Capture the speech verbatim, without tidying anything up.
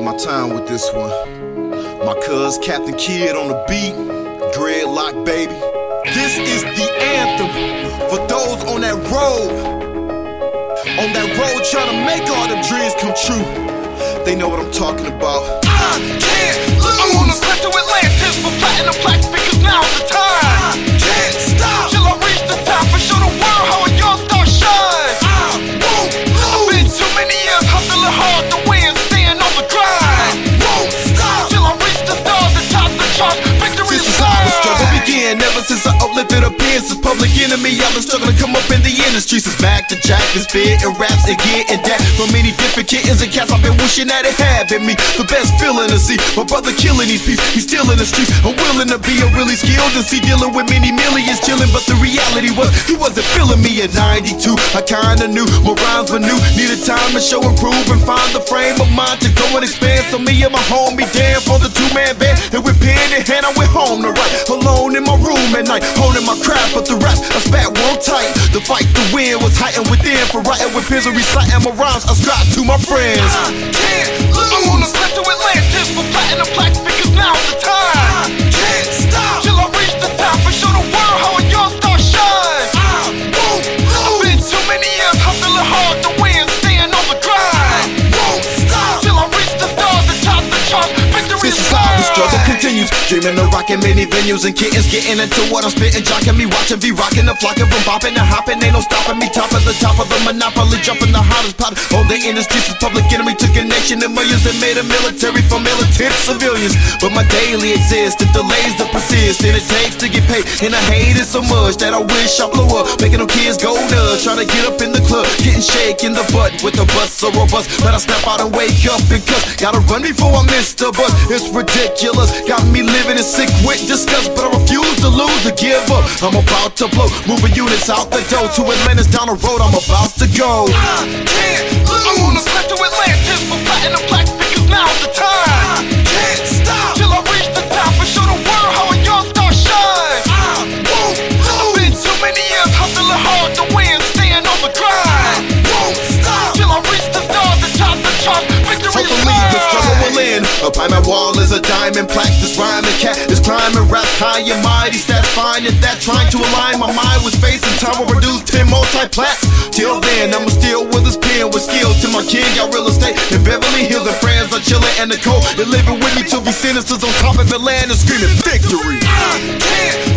take my time with this one. My cuz Captain Kid on the beat, Dreadlock baby. This is the anthem for those on that road, on that road trying to make all the dreams come true. They know what I'm talking about. I can't lose. I'm on the cliff to Atlantis for platinum plaques because now's the time. I can't stop till I reach the top and show the world how a young star shines. I won't lose. I've been too many years hustling hard to win, staying on the grind. I won't stop till I reach the stars and top the charts. Victory This is is how the struggle mine. began. Ever since I uplifted appearances, public enemy, I've been struggling to come up in the industry. Since Mac to Jack, been spitting raps and getting that from many different kittens and cats. I've been wishing that it had been me. The best feeling to see my brother killing these peeps. He's still in the streets. I'm willing to be a really skilled and see dealing with many millions chilling. But the reality was he wasn't feeling me at ninety-two. I kinda knew my rhymes were new. Needed time to show and prove and find the frame of mind to go and expand. So me and my homie Dan for the two-man band, and with pen in hand I went home to write. Alone in my room at night, holding my craft, but the raps I spat one tight. The fight to win was heightened within for writing with pens and reciting my rhymes I scribed to my friends. I can't lose. I'm on the cliff to Atlantis for platinum plaques because now's the time. I can't stop till I reach the top and show the world how a young star shines. I won't I've been lose. too many years hustling hard to win, staying on the grind. I won't stop till I reach the stars and top the charts. Victory This is is how the struggle mine. continues. Dreaming of rocking many venues and kittens getting into what I'm spitting. Jocking me, watching V rocking the flocking from bopping and hopping. Ain't no stopping me. Top of the top of the monopoly, jumping the hottest pot on the industry. Since public enemy took a nation and millions and made a military from militant civilians. But my daily existence delays the persist and it takes to get paid. And I hate it so much that I wish I blew up, making them kids go nuts. Trying to get up in the club, getting shake in the butt with a bus so robust. But I snap out and wake up because gotta run before I miss the bus. It's ridiculous, got me living in sick with disgust, but I refuse to lose or give up. I'm about to blow, moving units out the door to Atlantis down the road. I'm about to go. I can't lose. I'm on the cliff to Atlantis for platinum plaques because now's the time. I can't stop till I reach the top and show the world how a young star shines. I won't I've been lose. too many years hustling hard to win, staying on the grind. I won't stop till I reach the stars and top the charts. Victory is Hopefully the struggle will mine. end. Up on my wall is a diamond plaque. This rhyming cat is climbing rap high and mighty. Stats fine at that, trying to align my mind with space and time will reduce ten multi-plats. Till then, I'ma still with this pen with skill. To my king, got real estate in Beverly Hills and friends are chilling and the cold. They're living with me till we sentences on top of the land and screaming victory. I can't